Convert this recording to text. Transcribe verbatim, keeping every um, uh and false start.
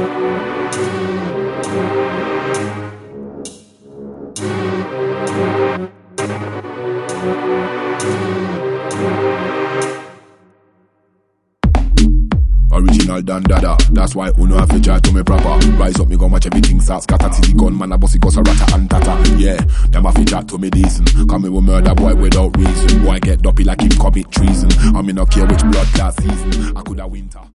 Original Dan Dada, that's why uno have to try to me proper. Rise up, me go match everything start scatter. Till the gun man a bossy goes a rata and tata. Yeah, them have to chat to me decent. Come me with murder boy without reason. Boy get dopey like him commit treason. I me not care which blood class season. I coulda winter.